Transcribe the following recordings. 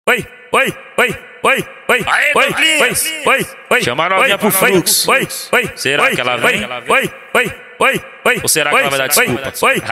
Chama a novinha pro fluxo. Será que ela vem? Ou será que ela vai dar desculpa?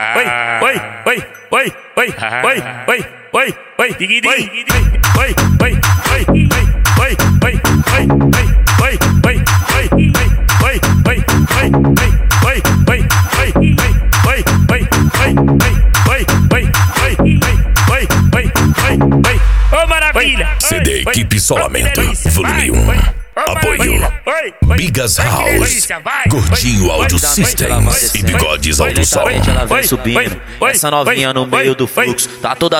Ô maravilha! CD Equipe Isolamento, volume 1. Apoio Bigas House, Gordinho Audio Systems e Bigodes Auto Som. Ela vem subindo, essa novinha no meio do fluxo. Tá toda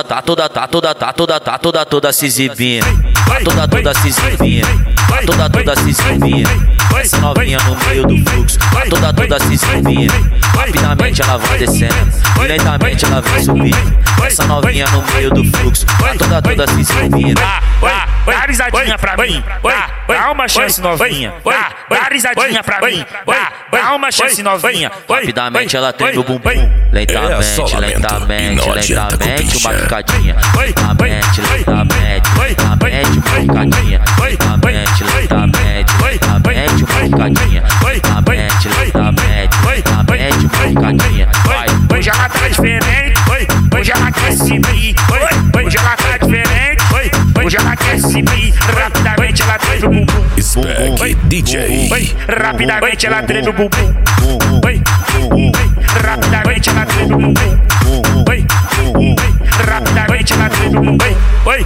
se exibindo. Tá toda se exibindo. Tá toda se exibindo. Essa novinha no meio do fluxo. Tá toda se exibindo. Rapidamente ela vai descendo e lentamente ela vem subindo. Essa novinha no meio do fluxo. Tá toda se exibindo. Dá risadinha pra mim, dá uma chance novinha, dá risadinha pra mim, dá uma chance novinha. Rapidamente ela treme o bumbum, lentamente, uma picadinha. Lentamente, uma picadinha. Lentamente, uma picadinha. Hoje ela tá diferente, hoje ela quer se subir, hoje ela tá diferente, hoje ela quer se subir. Rapidamente ela treme o bumbum. Spec DJ. Rapidamente ela treme o bumbum. Rapidamente ela treme o bumbum. Rapidamente ela treme o bumbum.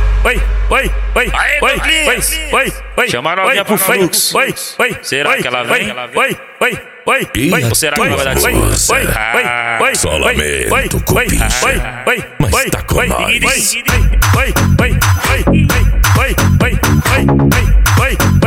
Chama a novinha pro fluxo. Será que ela vem? Ou será que ela vai dar desculpa? Isolamento, Cupicha, mas tá com nós.